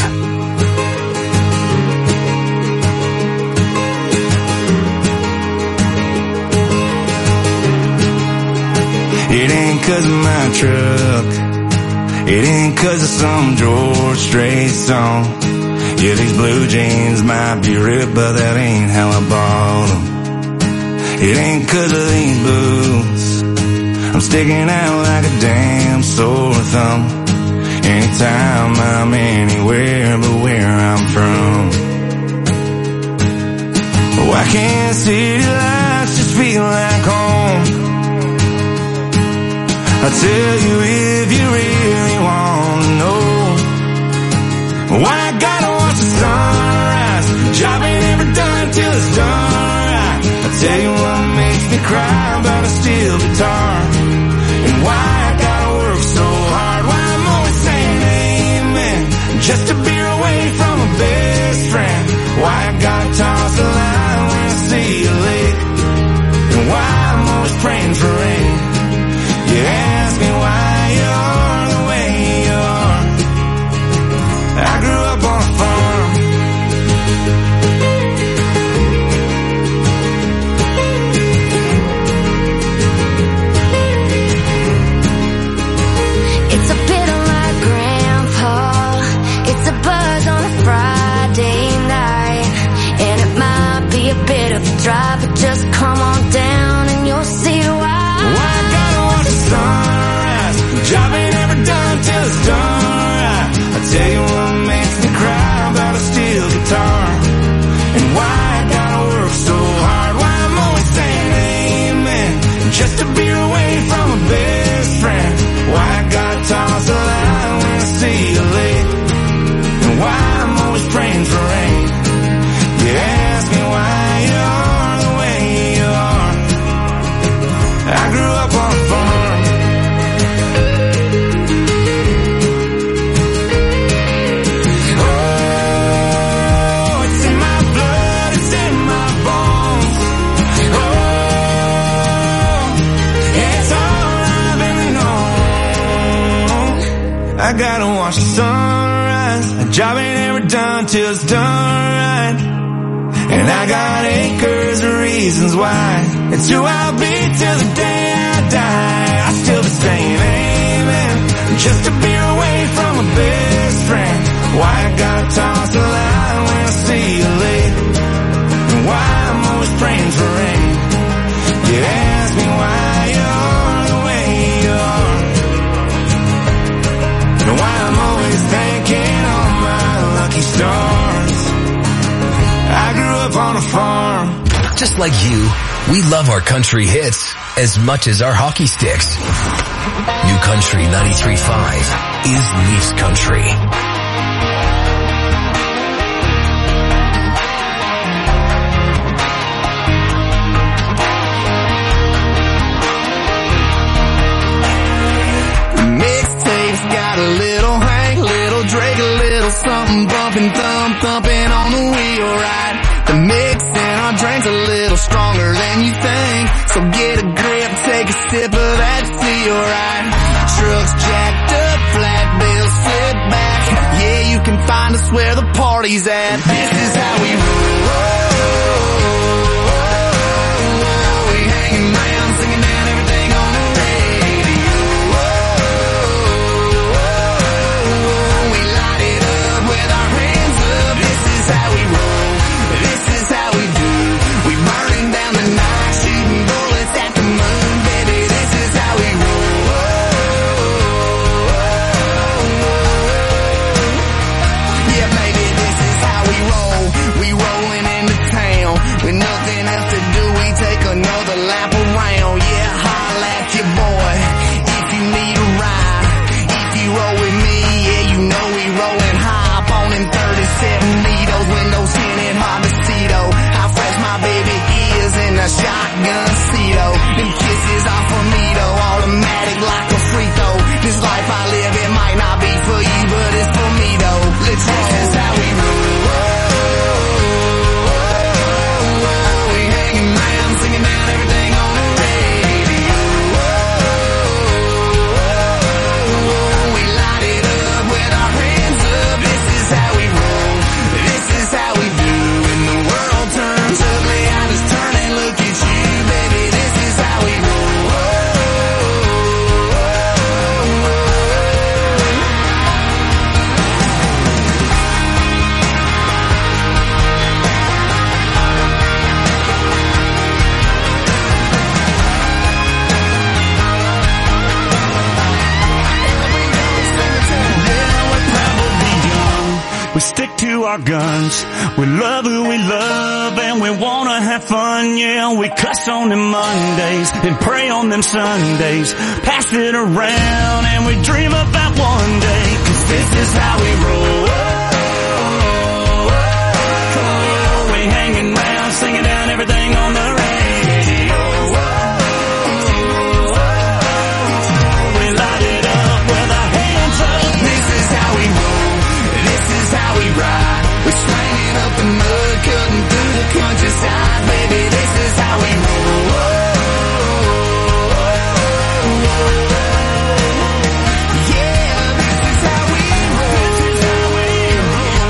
It ain't 'cause of my truck. It ain't 'cause of some George Strait song. Yeah, these blue jeans might be ripped, but that ain't how I bought them. It ain't 'cause of these boots. I'm sticking out like a damn sore thumb. Anytime I'm anywhere but where I'm from. Why can't city lights just feel like home? I'll tell you if you really want to know. Why I gotta watch the sunrise. Job ain't ever done till it's done right. I'll tell you what makes me cry about a steel guitar. And why I gotta work so hard. Why I'm always saying amen just to be away from a best friend. Why I gotta toss the line when I see a lake. And why I'm always praying for rain. You ask me why you're the way you are. I grew up on a farm. It's a bit like Grandpa. It's a buzz on a Friday night. And it might be a bit of a drive, but just come on down and you'll see why. Why I gotta watch the sunrise. Job ain't ever done till it's done right. I tell you what makes me cry about a steel guitar. And why I gotta work so hard. Why I'm always saying amen just to be away from a best friend. Why I gotta toss the line when I see a lake. And why I'm always praying for rain. You ask me why you're the way you are. I grew up on a farm. Oh, it's in my blood, it's in my bones. Oh, it's all I've ever known. I gotta watch the sunrise. A job ain't ever done till it's done right. And I got acres of reasons why. It's who I'll be till the day I die. I still be saying amen just to be away from a best friend. Why I gotta toss the line when I see a lake. And why I'm always praying for rain. You ask me why you're the way you are. And why I'm always thanking all my lucky stars. I grew up on a farm. Just like you, we love our country hits as much as our hockey sticks. New Country ninety-three point five is Leafs Country. Mixtapes got a little Hank, little Drake, a little something bumping, thump, thumping on the wheelwright. The mix in our drinks a little stronger than you think. So get a grip, take a sip of that, feel right. Trucks jacked up, flat bills flip back. Yeah, you can find us where the party's at. This is how we roll. We hanging around, singing down everything on the radio. We light it up with our hands up. This is how we roll. This is how we do. We burning down the night, shooting bullets at the moon, baby. This is how we roll. Yeah, baby, this is how we roll. We rolling into town with nothing else to do. We take another lap around. Yeah, holla at your boy if you need a ride. If you roll with me, yeah, you know we rolling high. Up on in thirty-seven needles, windows tinted, hard to see though. How fresh my baby is in a shotgun seat, oh. Them kisses are for me though, automatic like a free throw. This life I live, it might not be for you, but it's for me though. Let's roll. This is how we roll. We hanging around, singing down everything on the radio. We stick to our guns. We love who we love and we wanna have fun, yeah. We cuss on them Mondays and pray on them Sundays. Pass it around and we dream about one day. 'Cause this is how we roll. Oh, we hanging round, singing down everything on the radio. We light it up with our hands up. This is how we roll. This is how we ride. We're slanging up the mud, cutting through the countryside. Baby, this is how we roll. Yeah, this is how we roll. This is how we roll.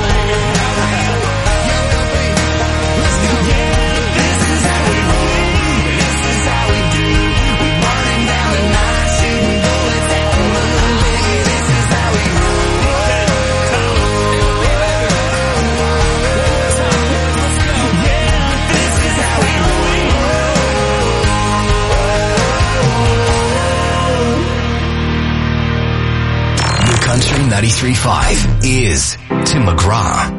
Yeah, this is how we roll. This is how we do. We're burning down the night, shooting bullets at the moon. Baby, this is how we roll. Country ninety-three point five is Tim McGraw.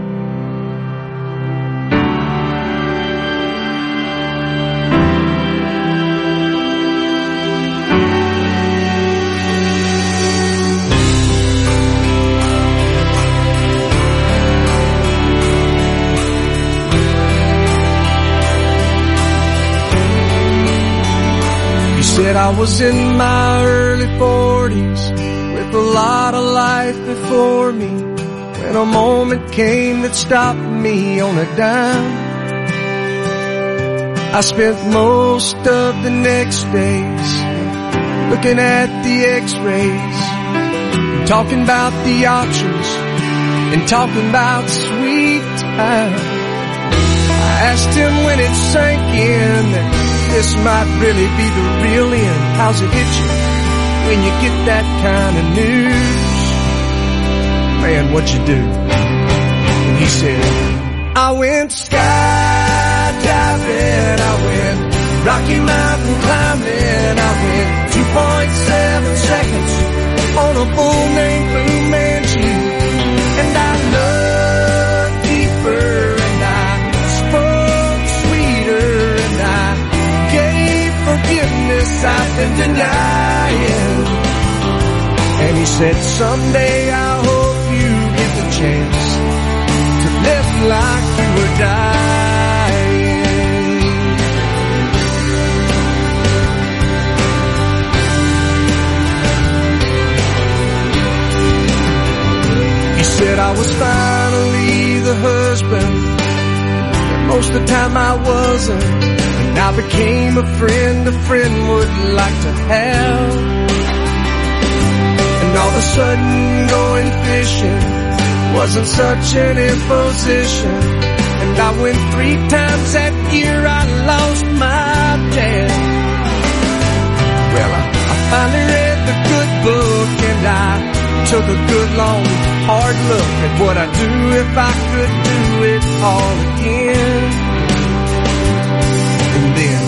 You said I was in my early forties, with a lot of life before me, when a moment came that stopped me on a dime. I spent most of the next days looking at the x-rays, talking about the options and talking about sweet time. I asked him when it sank in that this might really be the real end. How's it hit you when you get that kind of news? Man, what'd you do? And he said, I went skydiving, I went Rocky Mountain climbing, I went two point seven seconds on a bull named Fu Manchu. And I looked deeper and I spoke sweeter and I gave forgiveness I've been denying. And he said, someday I hope you get the chance to live like you were dying. He said I was finally the husband, but most of the time I wasn't. And I became a friend a friend would like to have. And all of a sudden going fishing wasn't such an imposition. And I went three times that year, I lost my dad. Well, I, I finally read the good book and I took a good long hard look at what I'd do if I could do it all again. And then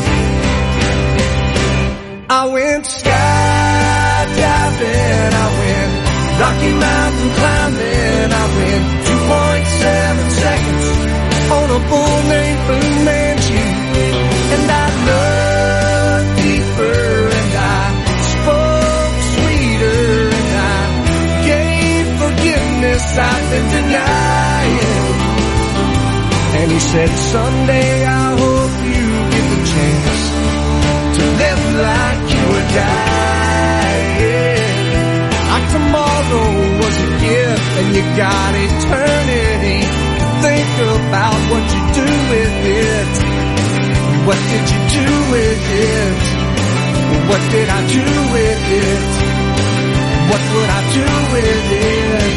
I went skydiving, I went Rocky Mountain climbing, I went two point seven seconds on a bull named Fu Manchu. And I looked deeper and I spoke sweeter and I gave forgiveness I've been denying. And he said, someday I hope you get the chance to live like you were dying. Like tomorrow was a gift and you got eternity to think about what you do with it. What did you do with it? What did I do with it? What would I do with it?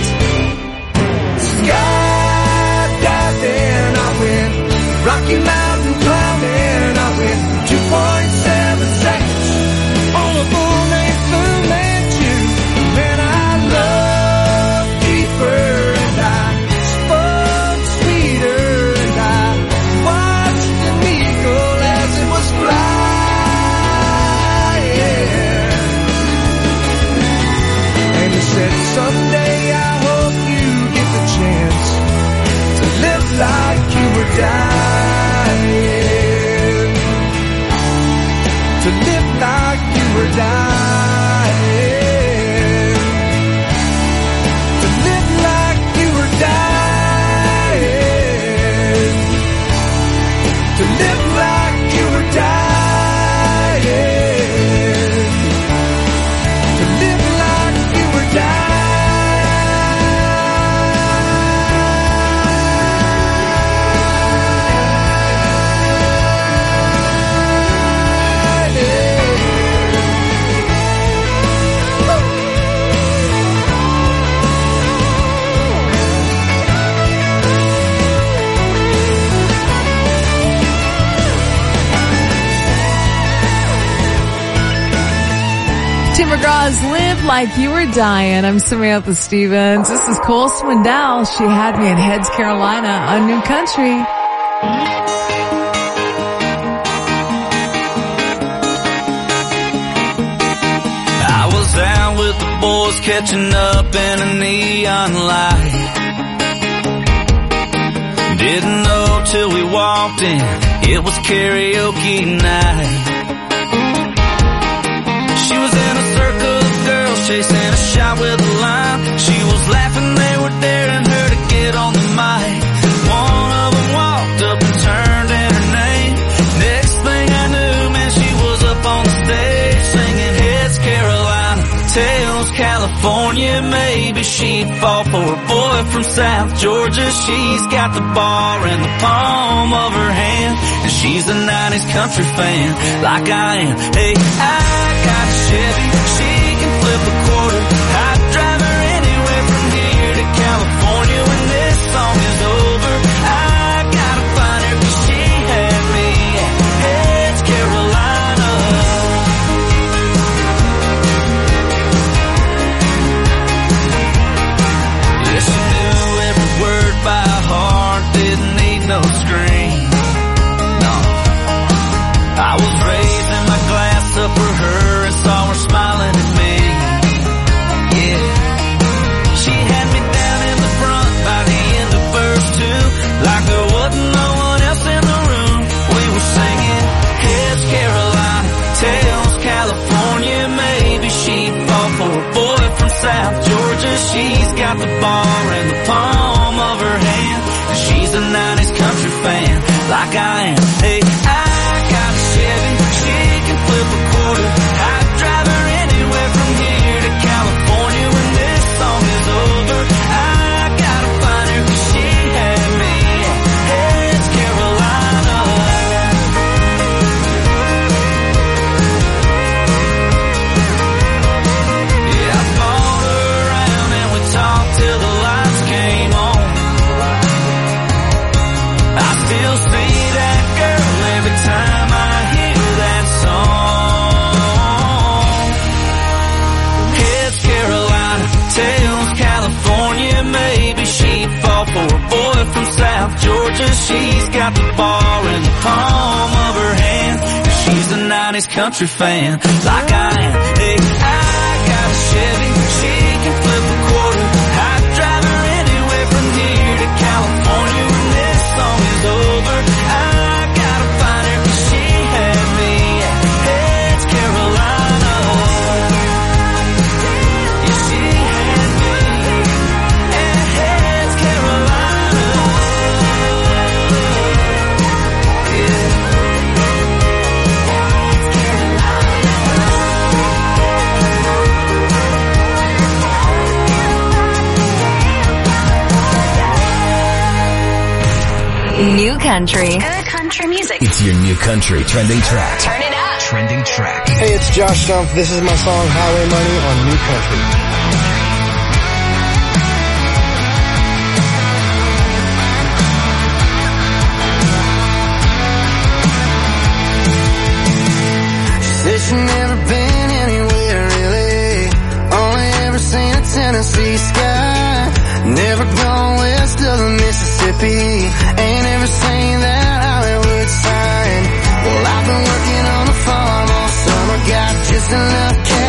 Skydiving, I went Rocky Mountain climbing, I went two point seven seconds on a bull named Fu Manchu. Man, I loved deeper and I spoke sweeter and I watched an eagle as it was flying. And he said, someday dying. To live like you were dying. To live like you were dying. To live like you were dying. To live like you were dying. Tim McGraw's Live Like You Were Dying. I'm Samantha Stevens. This is Cole Swindell. She Had Me in Heads, Carolina on New Country. I was out with the boys catching up in a neon light. Didn't know till we walked in, it was karaoke night. She was in a circle of girls chasing a shot with a lime. She was laughing, they were daring her to get on the mic. One of them walked up and turned in her name. Next thing I knew, man, she was up on the stage singing Heads Carolina, Tails California. Maybe she'd fall for a boy from South Georgia. She's got the bar in the palm of her hand, and she's a nineties country fan like I am. Hey, I got a Chevy, she can flip a quarter. I'd drive her anywhere from here to California when this song is over. I gotta find her 'cause she had me at Heads Carolina. Yeah, she knew every word by heart, didn't need no screen. No, I was raising my glass up for her and saw her smiling at me. Yeah, she had me down in the front by the end of verse two, like there wasn't no one else in the room. We were singing Heads Carolina, Tails California. Maybe she'd fall for a boy from South Georgia. She's got the bar in the palm of her hand, and she's a nineties country fan like I am. Hey, I got a Chevy, she can flip a quarter. I'd drive her anywhere from here to California when this song is over. I gotta find her 'cause she had me at Heads Carolina. Yeah, I followed her around and we talked till the lights came on. I still see that girl every time I hear that song. Heads Carolina, Tails California. Maybe she'd fall for a boy from South Georgia. She's got the bar in the palm of her hand, and she's a nineties country fan like I am. Hey, I got a Chevy, she can flip a quarter. I'd drive her anywhere from here to California when this song is over. I gotta find her 'cause she had me at Heads Carolina. Yeah, she had me at Heads Carolina. Yeah. New Country. Good country music. It's your New Country trending track. Turn it up. Trending track. Hey, it's Josh Stumpf. This is my song Highway Money on New Country. She said she never been anywhere really, only ever seen a Tennessee sky. Never gone west of the Mississippi, ain't ever seen that Hollywood sign. Well, I've been working on the farm all summer, got just enough cash